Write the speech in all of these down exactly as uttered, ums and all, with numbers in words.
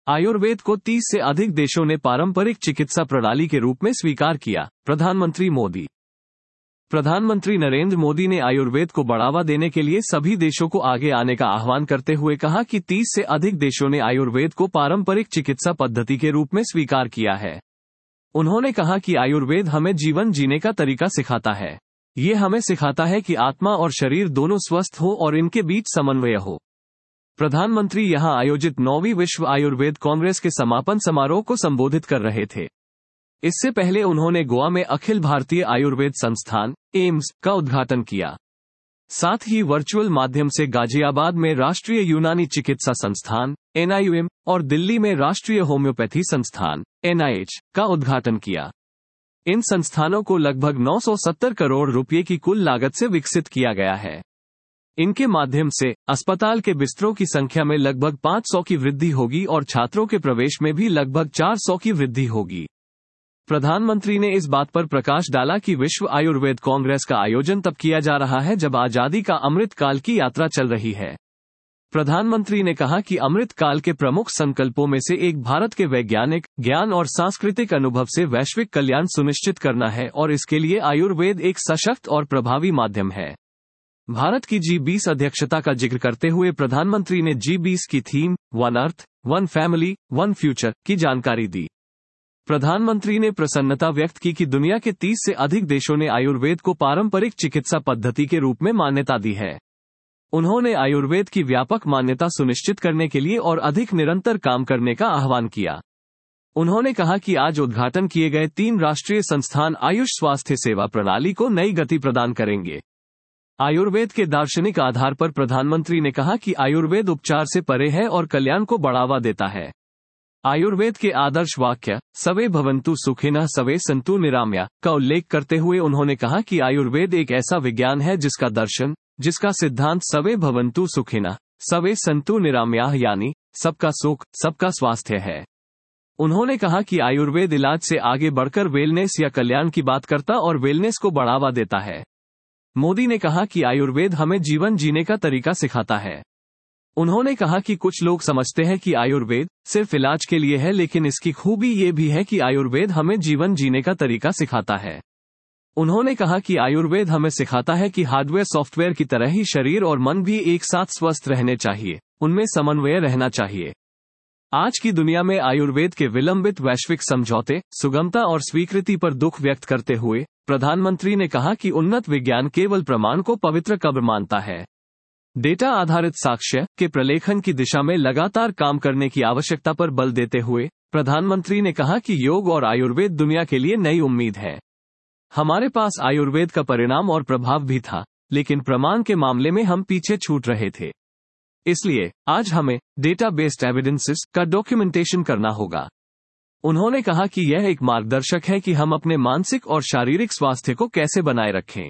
आयुर्वेद को तीस से अधिक देशों ने पारंपरिक चिकित्सा प्रणाली के रूप में स्वीकार किया। प्रधानमंत्री मोदी प्रधानमंत्री नरेंद्र मोदी ने आयुर्वेद को बढ़ावा देने के लिए सभी देशों को आगे आने का आह्वान करते हुए कहा कि तीस से अधिक देशों ने आयुर्वेद को पारंपरिक चिकित्सा पद्धति के रूप में स्वीकार किया है। उन्होंने कहा कि आयुर्वेद हमें जीवन जीने का तरीका सिखाता है। ये हमें सिखाता है कि आत्मा और शरीर दोनों स्वस्थ हो और इनके बीच समन्वय हो। प्रधानमंत्री यहां आयोजित नौवीं विश्व आयुर्वेद कांग्रेस के समापन समारोह को संबोधित कर रहे थे। इससे पहले उन्होंने गोवा में अखिल भारतीय आयुर्वेद संस्थान एम्स का उद्घाटन किया। साथ ही वर्चुअल माध्यम से गाजियाबाद में राष्ट्रीय यूनानी चिकित्सा संस्थान एन आई यू एम और दिल्ली में राष्ट्रीय होम्योपैथी संस्थान एन आई एच का उद्घाटन किया। इन संस्थानों को लगभग नौ सौ सत्तर करोड़ रुपए की कुल लागत से विकसित किया गया है। इनके माध्यम से अस्पताल के बिस्तरों की संख्या में लगभग पाँच सौ की वृद्धि होगी और छात्रों के प्रवेश में भी लगभग चार सौ की वृद्धि होगी। प्रधानमंत्री ने इस बात पर प्रकाश डाला कि विश्व आयुर्वेद कांग्रेस का आयोजन तब किया जा रहा है जब आजादी का अमृत काल की यात्रा चल रही है। प्रधानमंत्री ने कहा कि अमृत काल के प्रमुख संकल्पों में से एक भारत के वैज्ञानिक ज्ञान और सांस्कृतिक अनुभव से वैश्विक कल्याण सुनिश्चित करना है और इसके लिए आयुर्वेद एक सशक्त और प्रभावी माध्यम है। भारत की जी बीस अध्यक्षता का जिक्र करते हुए प्रधानमंत्री ने जी बीस की theme one earth, one family, one future की जानकारी दी। प्रधानमंत्री ने प्रसन्नता व्यक्त की कि दुनिया के तीस से अधिक देशों ने आयुर्वेद को पारंपरिक चिकित्सा पद्धति के रूप में मान्यता दी है। उन्होंने आयुर्वेद की व्यापक मान्यता सुनिश्चित करने के लिए और अधिक निरंतर काम करने का आह्वान किया। उन्होंने कहा कि आज उद्घाटन किए गए तीन राष्ट्रीय संस्थान आयुष स्वास्थ्य सेवा प्रणाली को नई गति प्रदान करेंगे। आयुर्वेद के दार्शनिक आधार पर प्रधानमंत्री ने कहा कि आयुर्वेद उपचार से परे है और कल्याण को बढ़ावा देता है। आयुर्वेद के आदर्श वाक्य सवे भवन्तु सुखिनः सवे सन्तु निरामया का उल्लेख करते हुए उन्होंने कहा कि आयुर्वेद एक ऐसा विज्ञान है जिसका दर्शन, जिसका सिद्धांत सवे भवन्तु सुखिनः सवे सन्तु निरामया यानी सबका सुख, सबका स्वास्थ्य है। उन्होंने कहा कि आयुर्वेद इलाज से आगे बढ़कर वेलनेस या कल्याण की बात करता और वेलनेस को बढ़ावा देता है। मोदी ने कहा कि आयुर्वेद हमें जीवन जीने का तरीका सिखाता है। उन्होंने कहा कि कुछ लोग समझते हैं कि आयुर्वेद सिर्फ इलाज के लिए है, लेकिन इसकी खूबी ये भी है कि आयुर्वेद हमें जीवन जीने का तरीका सिखाता है। उन्होंने कहा कि आयुर्वेद हमें सिखाता है कि हार्डवेयर सॉफ्टवेयर की तरह ही शरीर और मन भी एक साथ स्वस्थ रहने चाहिए, उनमें समन्वय रहना चाहिए। आज की दुनिया में आयुर्वेद के विलंबित वैश्विक समझौते, सुगमता और स्वीकृति पर दुख व्यक्त करते हुए प्रधानमंत्री ने कहा कि उन्नत विज्ञान केवल प्रमाण को पवित्र कब्र मानता है। डेटा आधारित साक्ष्य के प्रलेखन की दिशा में लगातार काम करने की आवश्यकता पर बल देते हुए प्रधानमंत्री ने कहा कि योग और आयुर्वेद दुनिया के लिए नई उम्मीद है। हमारे पास आयुर्वेद का परिणाम और प्रभाव भी था, लेकिन प्रमाण के मामले में हम पीछे छूट रहे थे। इसलिए आज हमें डेटा बेस्ड एविडेंसेस का डॉक्यूमेंटेशन करना होगा। उन्होंने कहा कि यह एक मार्गदर्शक है कि हम अपने मानसिक और शारीरिक स्वास्थ्य को कैसे बनाए रखें।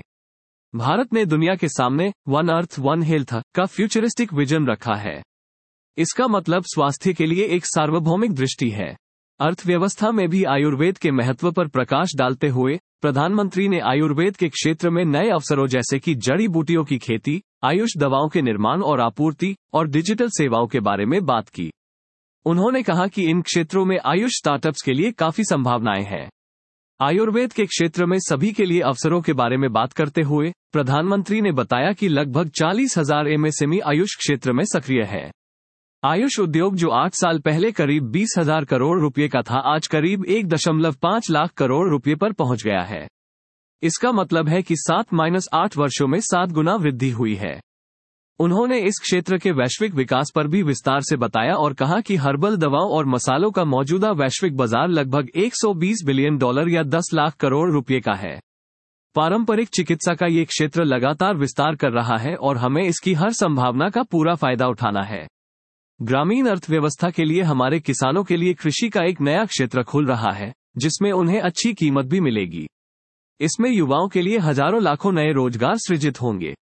भारत ने दुनिया के सामने वन अर्थ वन हेल्थ का फ्यूचरिस्टिक विजन रखा है। इसका मतलब स्वास्थ्य के लिए एक सार्वभौमिक दृष्टि है। अर्थव्यवस्था में भी आयुर्वेद के महत्व पर प्रकाश डालते हुए प्रधानमंत्री ने आयुर्वेद के क्षेत्र में नए अवसरों जैसे कि जड़ी बूटियों की खेती, आयुष दवाओं के निर्माण और आपूर्ति और डिजिटल सेवाओं के बारे में बात की। उन्होंने कहा कि इन क्षेत्रों में आयुष स्टार्टअप्स के लिए काफी संभावनाएं हैं। आयुर्वेद के क्षेत्र में सभी के लिए अवसरों के बारे में बात करते हुए प्रधानमंत्री ने बताया कि लगभग चालीस हजार M S M E AYUSH क्षेत्र में सक्रिय है। आयुष उद्योग जो आठ साल पहले करीब बीस हजार करोड़ रुपए का था, आज करीब एक दशमलव पाँच लाख करोड़ रुपए पर पहुंच गया है। इसका मतलब है कि सात माइनस आठ वर्षों में सात गुना वृद्धि हुई है। उन्होंने इस क्षेत्र के वैश्विक विकास पर भी विस्तार से बताया और कहा कि हर्बल दवाओं और मसालों का मौजूदा वैश्विक बाजार लगभग एक सौ बीस बिलियन डॉलर या दस लाख करोड़ रुपए का है। पारंपरिक चिकित्सा का ये क्षेत्र लगातार विस्तार कर रहा है और हमें इसकी हर संभावना का पूरा फायदा उठाना है। ग्रामीण अर्थव्यवस्था के लिए हमारे किसानों के लिए कृषि का एक नया क्षेत्र खुल रहा है, जिसमें उन्हें अच्छी कीमत भी मिलेगी। इसमें युवाओं के लिए हजारों लाखों नए रोजगार सृजित होंगे।